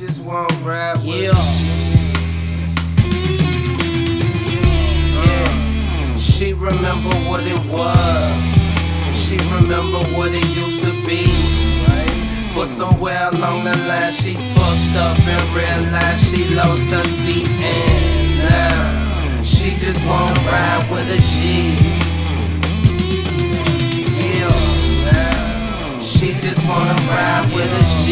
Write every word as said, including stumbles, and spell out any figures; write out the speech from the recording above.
just won't ride with Yeah. Yeah. She remember what it was. She remember what it used to be. But somewhere along the line she fucked up and realized she lost her seat. And now she just won't ride with a G. Yeah. She just wanna ride with a G.